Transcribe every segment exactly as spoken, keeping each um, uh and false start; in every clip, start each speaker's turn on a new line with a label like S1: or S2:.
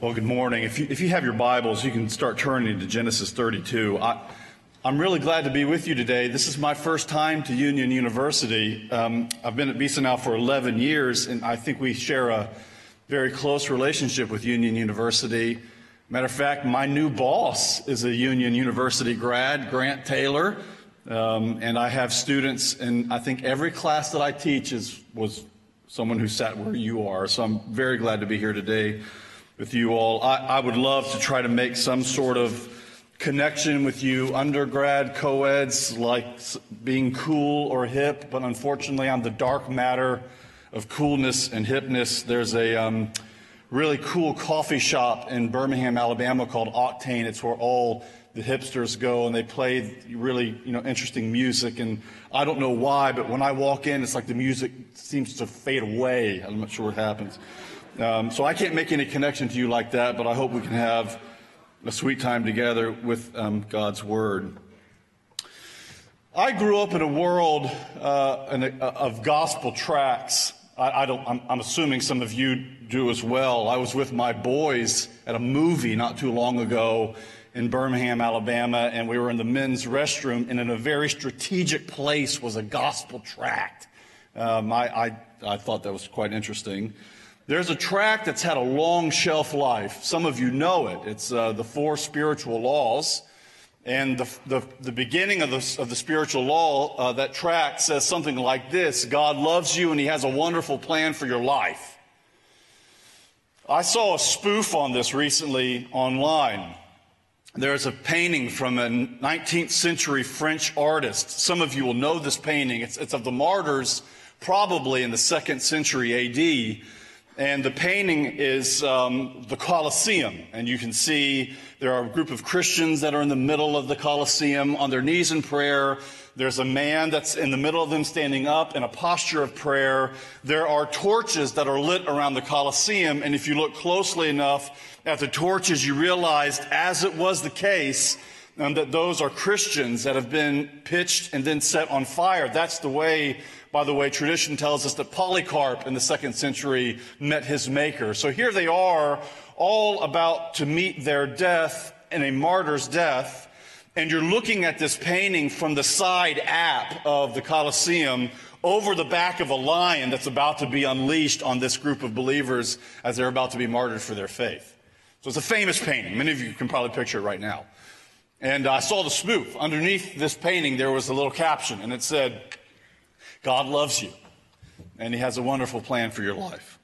S1: Well, good morning. If you, if you have your Bibles, you can start turning to Genesis thirty-two. I, I'm really glad to be with you today. This is my first time to Union University. Um, I've been at B I S A now for eleven years, and I think we share a very close relationship with Union University. Matter of fact, my new boss is a Union University grad, Grant Taylor, um, and I have students, and I think every class that I teach is was someone who sat where you are. So I'm very glad to be here today with you all. I, I would love to try to make some sort of connection with you undergrad co-eds, like being cool or hip, but unfortunately I'm the dark matter of coolness and hipness. There's a um, really cool coffee shop in Birmingham, Alabama called Octane. It's where all the hipsters go, and they play really, you know, interesting music. And I don't know why, but when I walk in, it's like the music seems to fade away. I'm not sure what happens. Um, so I can't make any connection to you like that, but I hope we can have a sweet time together with um, God's Word. I grew up in a world uh, in a, of gospel tracts. I, I don't, I'm, I'm assuming some of you do as well. I was with my boys at a movie not too long ago in Birmingham, Alabama, and we were in the men's restroom, and in a very strategic place was a gospel tract. Um, I, I, I thought that was quite interesting. There's a tract that's had a long shelf life. Some of you know it. It's uh, the Four Spiritual Laws. And the, the, the beginning of the, of the spiritual law, uh, that tract says something like this: God loves you and He has a wonderful plan for your life. I saw a spoof on this recently online. There's a painting from a nineteenth century French artist. Some of you will know this painting. It's, it's of the martyrs, probably in the second century A D. And the painting is um, the Colosseum. And you can see there are a group of Christians that are in the middle of the Colosseum on their knees in prayer. There's a man that's in the middle of them standing up in a posture of prayer. There are torches that are lit around the Colosseum. And if you look closely enough at the torches, you realize, as it was the case, um, that those are Christians that have been pitched and then set on fire. That's the way, by the way, tradition tells us that Polycarp in the second century met his maker. So here they are, all about to meet their death in a martyr's death. And you're looking at this painting from the side app of the Colosseum over the back of a lion that's about to be unleashed on this group of believers as they're about to be martyred for their faith. So it's a famous painting. Many of you can probably picture it right now. And I saw the spoof. Underneath this painting, there was a little caption, and it said, God loves you, and He has a wonderful plan for your life.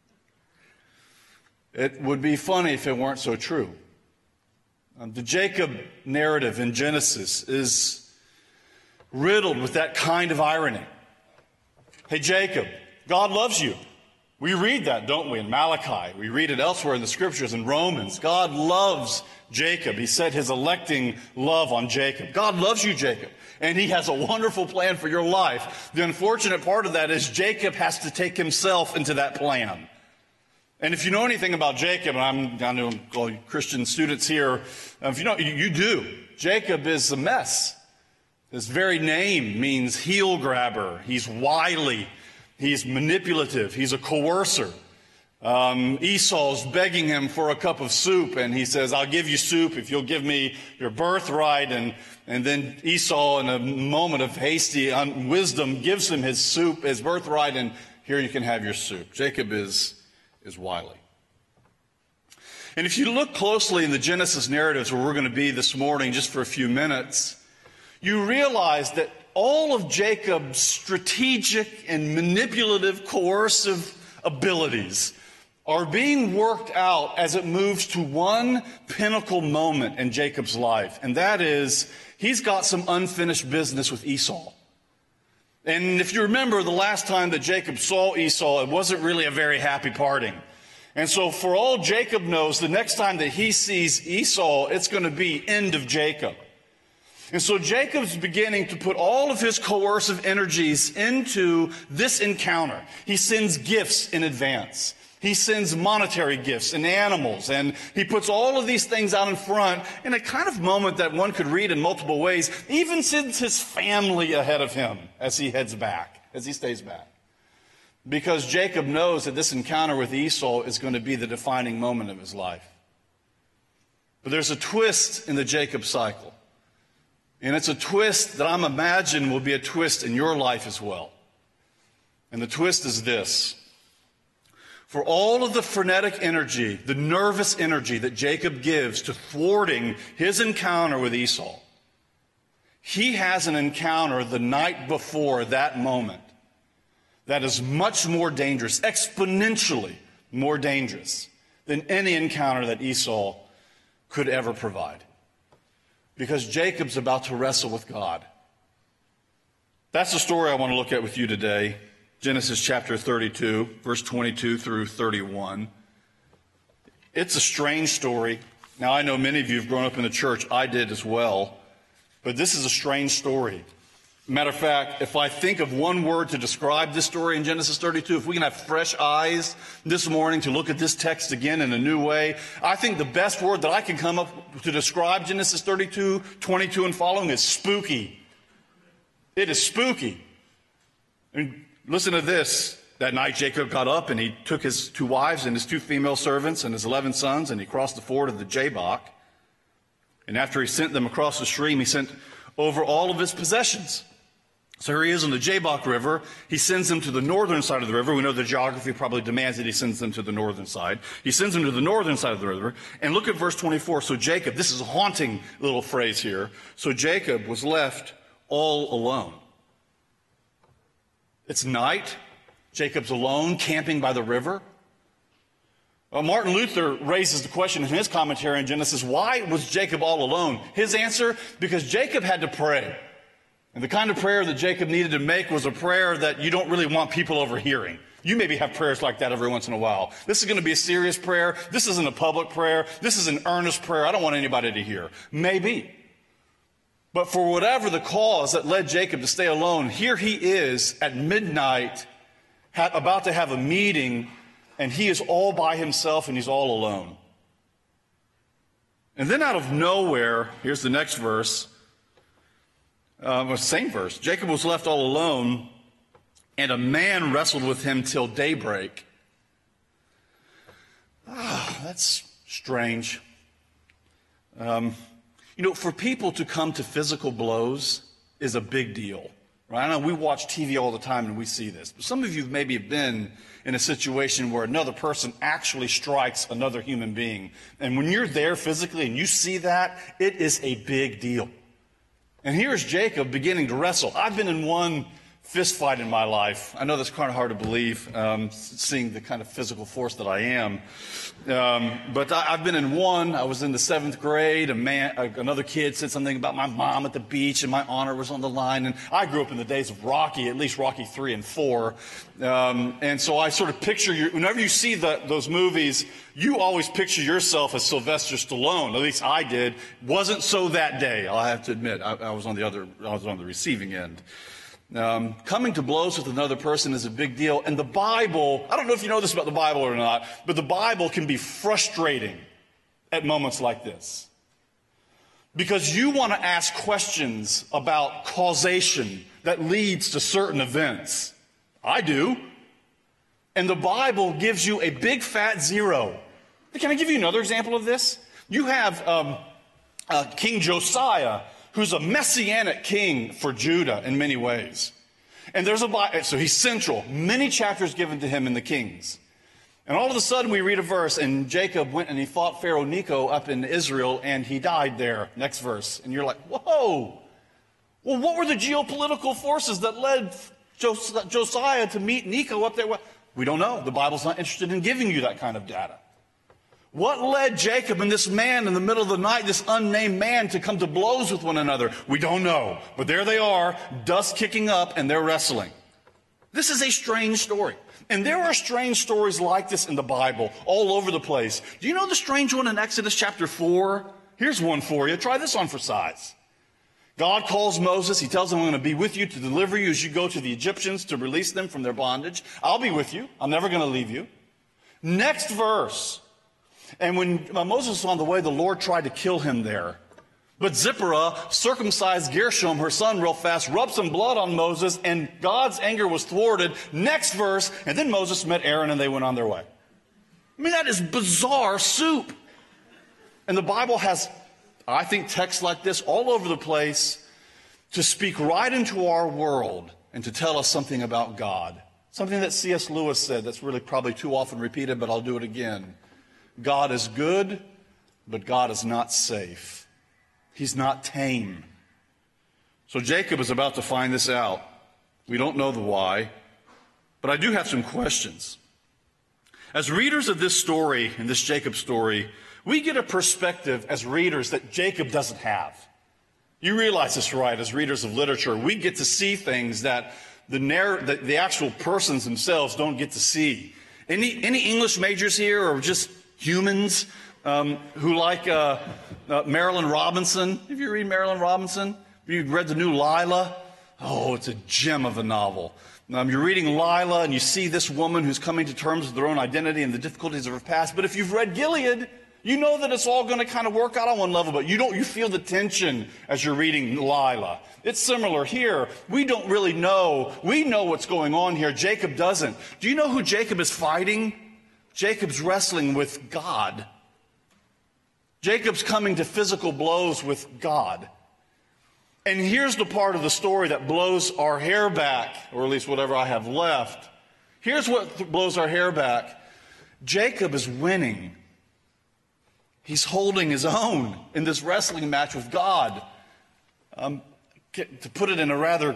S1: It would be funny if it weren't so true. Um, the Jacob narrative in Genesis is riddled with that kind of irony. Hey, Jacob, God loves you. We read that, don't we, in Malachi? We read it elsewhere in the Scriptures, in Romans. God loves Jacob. He said His electing love on Jacob. God loves you, Jacob, and He has a wonderful plan for your life. The unfortunate part of that is Jacob has to take himself into that plan. And if you know anything about Jacob, and I'm, I know all you Christian students here, if you know, you, you do. Jacob is a mess. His very name means heel grabber. He's wily. He's manipulative. He's a coercer. Um, Esau's begging him for a cup of soup, and he says, I'll give you soup if you'll give me your birthright. And, and then Esau, in a moment of hasty wisdom, gives him his soup, his birthright, and here you can have your soup. Jacob is, is wily. And if you look closely in the Genesis narratives, where we're going to be this morning just for a few minutes, you realize that all of Jacob's strategic and manipulative, coercive abilities are being worked out as it moves to one pinnacle moment in Jacob's life. And that is, he's got some unfinished business with Esau. And if you remember, the last time that Jacob saw Esau, it wasn't really a very happy parting. And so for all Jacob knows, the next time that he sees Esau, it's going to be end of Jacob. And so Jacob's beginning to put all of his coercive energies into this encounter. He sends gifts in advance. He sends monetary gifts and animals, and he puts all of these things out in front in a kind of moment that one could read in multiple ways. Even sends his family ahead of him as he heads back, as he stays back. because Jacob knows that this encounter with Esau is going to be the defining moment of his life. But there's a twist in the Jacob cycle. And it's a twist that I'm imagining will be a twist in your life as well. And the twist is this. For all of the frenetic energy, the nervous energy that Jacob gives to thwarting his encounter with Esau, he has an encounter the night before that moment that is much more dangerous, exponentially more dangerous than any encounter that Esau could ever provide. Because Jacob's about to wrestle with God. That's the story I want to look at with you today. Genesis chapter thirty-two, verse twenty-two through thirty-one. It's a strange story. Now, I know many of you have grown up in the church. I did as well. But this is a strange story. Matter of fact, if I think of one word to describe this story in Genesis thirty-two, if we can have fresh eyes this morning to look at this text again in a new way, I think the best word that I can come up to describe Genesis thirty-two, twenty-two and following is spooky. It is spooky. I mean, listen to this. That night Jacob got up and he took his two wives and his two female servants and his eleven sons, and he crossed the ford of the Jabbok. And after he sent them across the stream, he sent over all of his possessions. So here he is on the Jabbok River. He sends them to the northern side of the river. We know the geography probably demands that he sends them to the northern side. He sends them to the northern side of the river. And look at verse twenty-four. So Jacob, this is a haunting little phrase here. So Jacob was left all alone. It's night. Jacob's alone, camping by the river. Well, Martin Luther raises the question in his commentary on Genesis, why was Jacob all alone? His answer, because Jacob had to pray. And the kind of prayer that Jacob needed to make was a prayer that you don't really want people overhearing. You maybe have prayers like that every once in a while. This is going to be a serious prayer. This isn't a public prayer. This is an earnest prayer. I don't want anybody to hear. Maybe. But for whatever the cause that led Jacob to stay alone, here he is at midnight, ha- about to have a meeting, and he is all by himself and he's all alone. And then out of nowhere, here's the next verse. Uh, same verse. Jacob was left all alone, and a man wrestled with him till daybreak. Ah, that's strange. Um, you know, for people to come to physical blows is a big deal. Right? I know we watch T V all the time and we see this. But some of you maybe have been in a situation where another person actually strikes another human being. And when you're there physically and you see that, it is a big deal. And here's Jacob beginning to wrestle. I've been in one fist fight in my life. I know that's kind of hard to believe, um, seeing the kind of physical force that I am. Um, but I, I've been in one. I was in the seventh grade. A man, a, another kid said something about my mom at the beach, and my honor was on the line. And I grew up in the days of Rocky, at least Rocky three and four. Um, and so I sort of picture, your, whenever you see the, those movies, you always picture yourself as Sylvester Stallone. At least I did. Wasn't so that day. I'll have to admit, I, I was on the other, I was on the receiving end. Um, coming to blows with another person is a big deal. And the Bible, I don't know if you know this about the Bible or not, but the Bible can be frustrating at moments like this. Because you want to ask questions about causation that leads to certain events. I do. And the Bible gives you a big fat zero. Can I give you another example of this? You have um, uh, King Josiah, who's a messianic king for Judah in many ways. And there's a, so he's central. Many chapters given to him in the Kings. And all of a sudden we read a verse, and Jacob went and he fought Pharaoh Necho up in Israel, and he died there. Next verse. And you're like, whoa. Well, what were the geopolitical forces that led Josiah to meet Necho up there? Well, we don't know. The Bible's not interested in giving you that kind of data. What led Jacob and this man in the middle of the night, this unnamed man, to come to blows with one another? We don't know. But there they are, dust kicking up, and they're wrestling. This is a strange story. And there are strange stories like this in the Bible, all over the place. Do you know the strange one in Exodus chapter four? Here's one for you. Try this on for size. God calls Moses. He tells him, I'm going to be with you to deliver you as you go to the Egyptians to release them from their bondage. I'll be with you. I'm never going to leave you. Next verse. And when Moses was on the way, the Lord tried to kill him there. But Zipporah circumcised Gershom, her son, real fast, rubbed some blood on Moses, and God's anger was thwarted. Next verse, and then Moses met Aaron and they went on their way. I mean, that is bizarre soup. And the Bible has, I think, texts like this all over the place to speak right into our world and to tell us something about God. Something that C S Lewis said that's really probably too often repeated, but I'll do it again. God is good, but God is not safe. He's not tame. So Jacob is about to find this out. We don't know the why, but I do have some questions. As readers of this story, in this Jacob story, we get a perspective as readers that Jacob doesn't have. You realize this, right? As readers of literature, we get to see things that the, narr- the, the actual persons themselves don't get to see. Any, any English majors here, or just humans um, who like uh, uh, Marilyn Robinson? Have you read Marilyn Robinson? Have you read the new Lila? Oh, it's a gem of a novel. Um, you're reading Lila, and you see this woman who's coming to terms with her own identity and the difficulties of her past. But if you've read Gilead, you know that it's all going to kind of work out on one level, but you don't. You feel the tension as you're reading Lila. It's similar here. We don't really know. We know what's going on here. Jacob doesn't. Do you know who Jacob is fighting? Jacob's wrestling with God. Jacob's coming to physical blows with God. And here's the part of the story that blows our hair back, or at least whatever I have left. Here's what blows our hair back. Jacob is winning. He's holding his own in this wrestling match with God. Um, to put it in a rather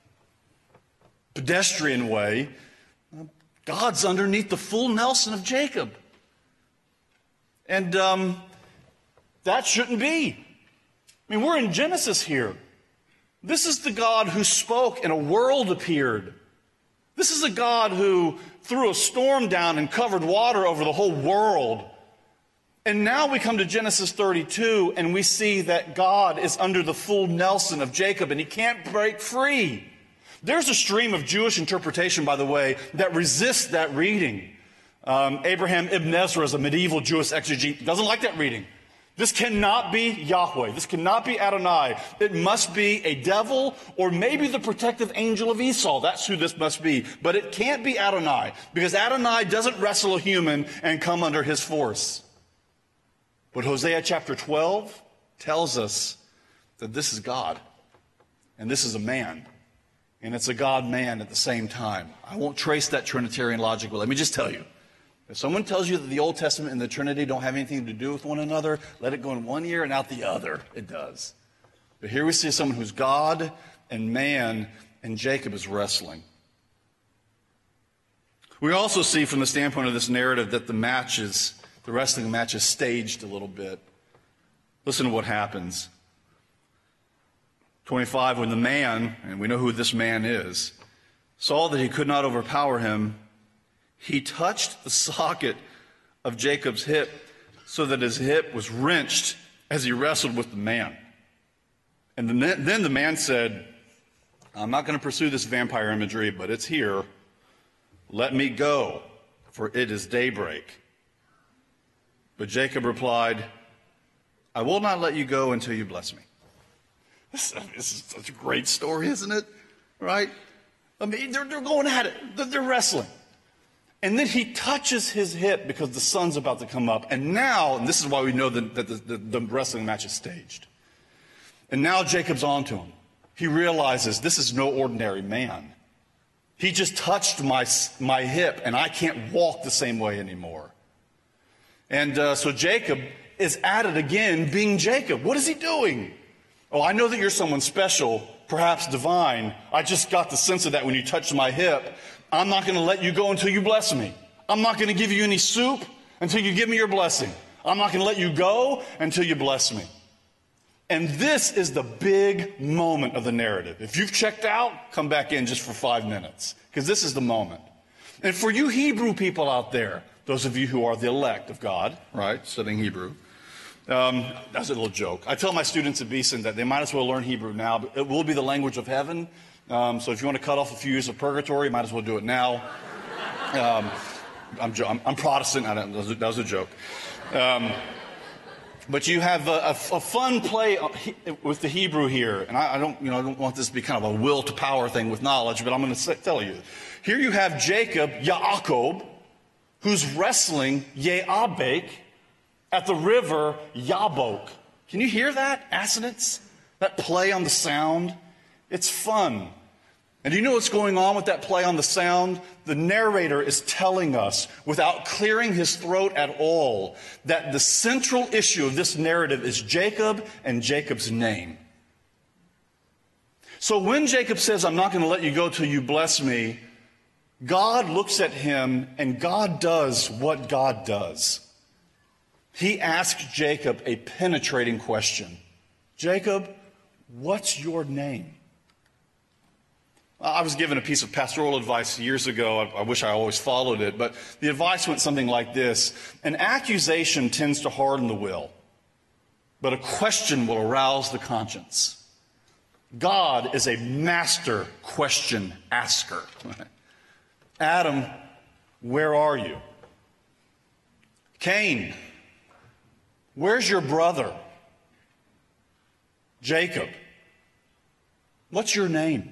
S1: pedestrian way, God's underneath the full Nelson of Jacob. And um, that shouldn't be. I mean, we're in Genesis here. This is the God who spoke and a world appeared. This is a God who threw a storm down and covered water over the whole world. And now we come to Genesis thirty-two and we see that God is under the full Nelson of Jacob and he can't break free. There's a stream of Jewish interpretation, by the way, that resists that reading. Um, Abraham Ibn Ezra is a medieval Jewish exegete, doesn't like that reading. This cannot be Yahweh. This cannot be Adonai. It must be a devil or maybe the protective angel of Esau. That's who this must be. But it can't be Adonai because Adonai doesn't wrestle a human and come under his force. But Hosea chapter twelve tells us that this is God and this is a man. And it's a God-man at the same time. I won't trace that Trinitarian logic, but let me just tell you. If someone tells you that the Old Testament and the Trinity don't have anything to do with one another, let it go in one ear and out the other. It does. But here we see someone who's God and man, and Jacob is wrestling. We also see from the standpoint of this narrative that the match is, the wrestling match is staged a little bit. Listen to what happens. twenty-five, when the man, and we know who this man is, saw that he could not overpower him, he touched the socket of Jacob's hip so that his hip was wrenched as he wrestled with the man. And then the man said, I'm not going to pursue this vampire imagery, but it's here. Let me go, for it is daybreak. But Jacob replied, I will not let you go until you bless me. This, this is such a great story, isn't it? Right? I mean, they're, they're going at it. They're, they're wrestling. And then he touches his hip because the sun's about to come up. And now, and this is why we know that, that the, the, the wrestling match is staged. And now Jacob's on to him. He realizes this is no ordinary man. He just touched my, my hip, and I can't walk the same way anymore. And uh, so Jacob is at it again, being Jacob. What is he doing? Oh, I know that you're someone special, perhaps divine. I just got the sense of that when you touched my hip. I'm not going to let you go until you bless me. I'm not going to give you any soup until you give me your blessing. I'm not going to let you go until you bless me. And this is the big moment of the narrative. If you've checked out, come back in just for five minutes, because this is the moment. And for you Hebrew people out there, those of you who are the elect of God, right, studying Hebrew, um, that's a little joke. I tell my students at Beeson that they might as well learn Hebrew now. But it will be the language of heaven. Um, so if you want to cut off a few years of purgatory, you might as well do it now. Um, I'm, I'm, I'm Protestant. I don't, that, was a, that was a joke. Um, But you have a, a, a fun play with the Hebrew here, and I, I don't, you know, I don't want this to be kind of a will to power thing with knowledge, but I'm going to tell you. Here you have Jacob, Yaakov, who's wrestling Yeabek at the river Yabok. Can you hear that assonance? That play on the sound? It's fun. And do you know what's going on with that play on the sound? The narrator is telling us, without clearing his throat at all, that the central issue of this narrative is Jacob and Jacob's name. So when Jacob says, I'm not going to let you go till you bless me, God looks at him and God does what God does. He asks Jacob a penetrating question. Jacob, what's your name? I was given a piece of pastoral advice years ago. I, I wish I always followed it, but the advice went something like this. An accusation tends to harden the will, but a question will arouse the conscience. God is a master question asker. Adam, where are you? Cain, where's your brother? Jacob, what's your name?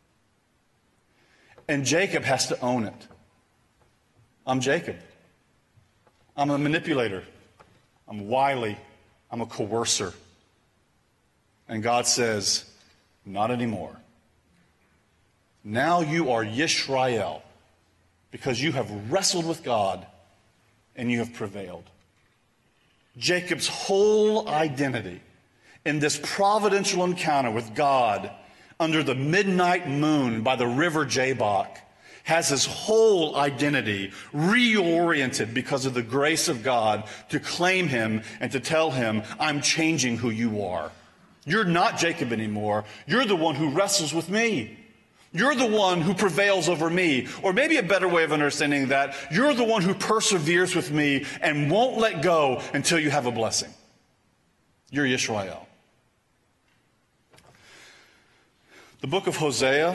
S1: And Jacob has to own it. I'm Jacob. I'm a manipulator. I'm wily. I'm a coercer. And God says, not anymore. Now you are Yisrael, because you have wrestled with God and you have prevailed. Jacob's whole identity in this providential encounter with God under the midnight moon by the river Jabbok has his whole identity reoriented because of the grace of God to claim him and to tell him, I'm changing who you are. You're not Jacob anymore. You're the one who wrestles with me. You're the one who prevails over me. Or maybe a better way of understanding that, you're the one who perseveres with me and won't let go until you have a blessing. You're Yisrael. The book of Hosea,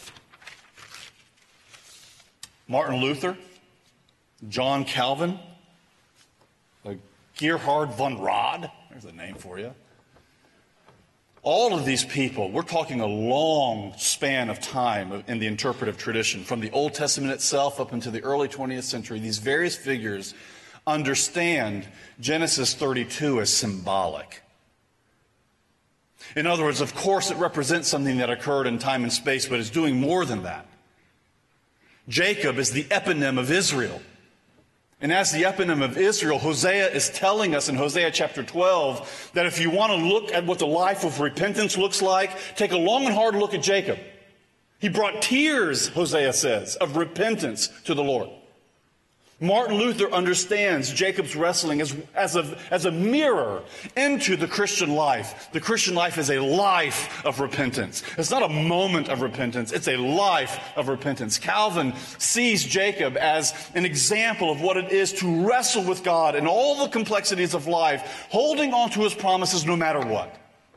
S1: Martin Luther, John Calvin, like Gerhard von Rad, there's a name for you. All of these people, we're talking a long span of time in the interpretive tradition, from the Old Testament itself up into the early twentieth century. These various figures understand Genesis thirty-two as symbolic. In other words, of course, it represents something that occurred in time and space, but it's doing more than that. Jacob is the eponym of Israel. And as the eponym of Israel, Hosea is telling us in Hosea chapter twelve that if you want to look at what the life of repentance looks like, take a long and hard look at Jacob. He brought tears, Hosea says, of repentance to the Lord. Martin Luther understands Jacob's wrestling as, as, a, as a mirror into the Christian life. The Christian life is a life of repentance. It's not a moment of repentance. It's a life of repentance. Calvin sees Jacob as an example of what it is to wrestle with God in all the complexities of life, holding on to his promises no matter what.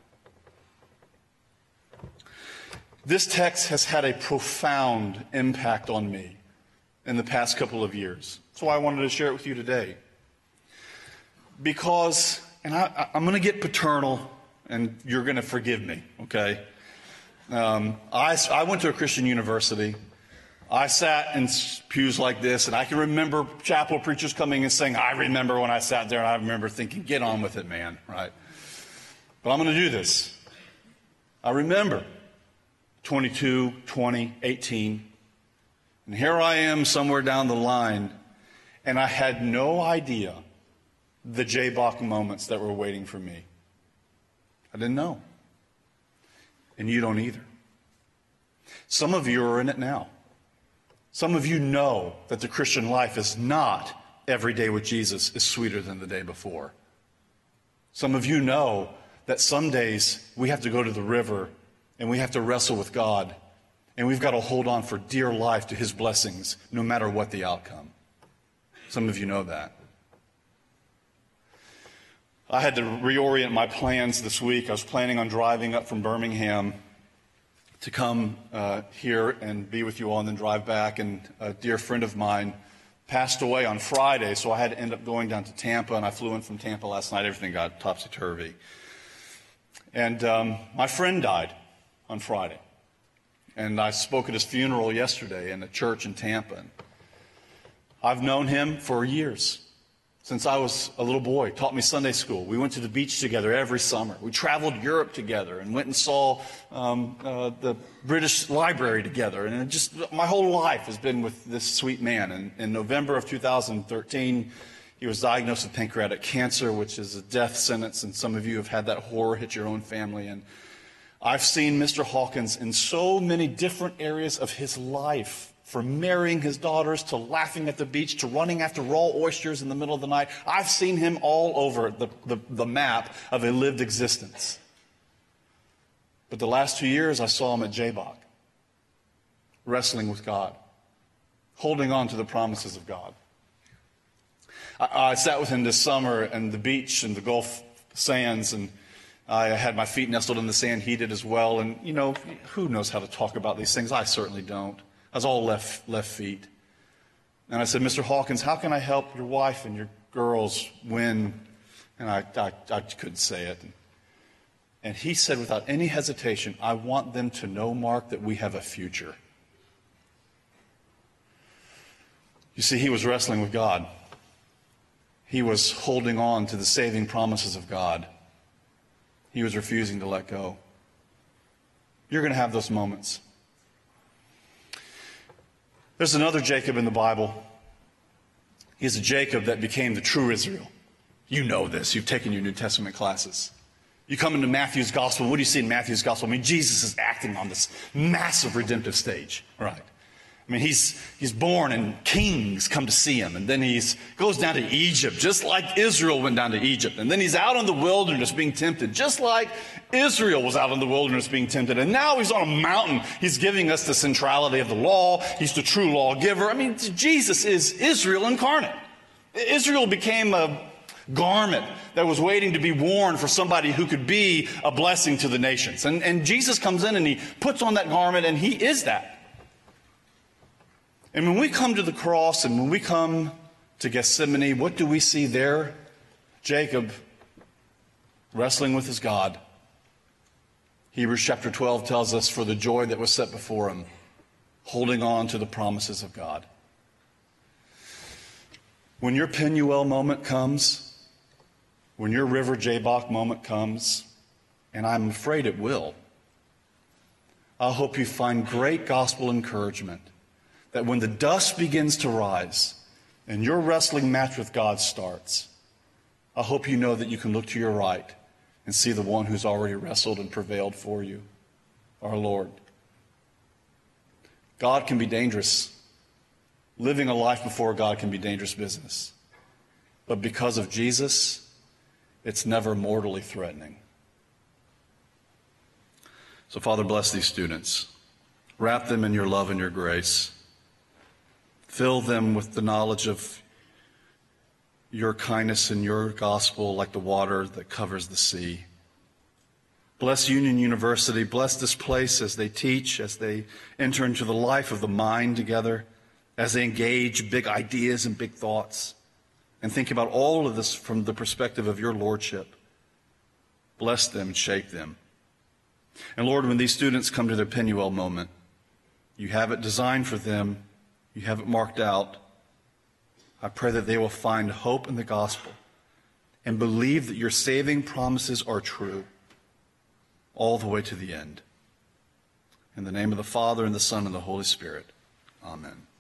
S1: This text has had a profound impact on me in the past couple of years. That's why I wanted to share it with you today. Because, and I, I'm going to get paternal, and you're going to forgive me, okay? Um, I, I went to a Christian university. I sat in pews like this, and I can remember chapel preachers coming and saying, I remember when I sat there, and I remember thinking, get on with it, man, right? But I'm going to do this. I remember twenty-two, twenty, eighteen, and here I am somewhere down the line, and I had no idea the Jabbok moments that were waiting for me. I didn't know. And you don't either. Some of you are in it now. Some of you know that the Christian life is not every day with Jesus is sweeter than the day before. Some of you know that some days we have to go to the river and we have to wrestle with God, and we've got to hold on for dear life to his blessings no matter what the outcome. Some of you know that. I had to reorient my plans this week. I was planning on driving up from Birmingham to come uh, here and be with you all and then drive back. And a dear friend of mine, passed away on Friday, so I had to end up going down to Tampa, and I flew in from Tampa last night. Everything got topsy-turvy. And um, my friend died on Friday. And I spoke at his funeral yesterday in a church in Tampa. I've known him for years, since I was a little boy. Taught me Sunday school. We went to the beach together every summer. We traveled Europe together and went and saw um, uh, the British Library together. And it just my whole life has been with this sweet man. And in November of two thousand thirteen, he was diagnosed with pancreatic cancer, which is a death sentence. And some of you have had that horror hit your own family. And I've seen Mister Hawkins in so many different areas of his life, from marrying his daughters to laughing at the beach to running after raw oysters in the middle of the night. I've seen him all over the, the, the map of a lived existence. But the last two years, I saw him at Jabbok, wrestling with God, holding on to the promises of God. I, I sat with him this summer on the beach and the Gulf sands, and I had my feet nestled in the sand, he did as well. And, you know, who knows how to talk about these things? I certainly don't. I was all left left feet. And I said, Mister Hawkins, how can I help your wife and your girls win? And I, I, I couldn't say it. And he said without any hesitation, I want them to know, Mark, that we have a future. You see, he was wrestling with God. He was holding on to the saving promises of God. He was refusing to let go. You're going to have those moments. There's another Jacob in the Bible. He's a Jacob that became the true Israel. You know this. You've taken your New Testament classes. You come into Matthew's gospel. What do you see in Matthew's gospel? I mean, Jesus is acting on this massive redemptive stage. Right. I mean, he's he's born and kings come to see him. And then he goes down to Egypt, just like Israel went down to Egypt. And then he's out in the wilderness being tempted, just like Israel was out in the wilderness being tempted. And now he's on a mountain. He's giving us the centrality of the law. He's the true lawgiver. I mean, Jesus is Israel incarnate. Israel became a garment that was waiting to be worn for somebody who could be a blessing to the nations. And, and Jesus comes in and he puts on that garment, and he is that. And when we come to the cross and when we come to Gethsemane, what do we see there? Jacob wrestling with his God. Hebrews chapter twelve tells us, for the joy that was set before him, holding on to the promises of God. When your Penuel moment comes, when your River Jabbok moment comes, and I'm afraid it will, I hope you find great gospel encouragement that when the dust begins to rise and your wrestling match with God starts, I hope you know that you can look to your right and see the one who's already wrestled and prevailed for you, our Lord. God can be dangerous. Living a life before God can be dangerous business. But because of Jesus, it's never mortally threatening. So, Father, bless these students. Wrap them in your love and your grace. Fill them with the knowledge of your kindness and your gospel like the water that covers the sea. Bless Union University. Bless this place as they teach, as they enter into the life of the mind together, as they engage big ideas and big thoughts, and think about all of this from the perspective of your lordship. Bless them and shape them. And Lord, when these students come to their Penuel moment, you have it designed for them. You have it marked out. I pray that they will find hope in the gospel and believe that your saving promises are true all the way to the end. In the name of the Father, and the Son, and the Holy Spirit. Amen.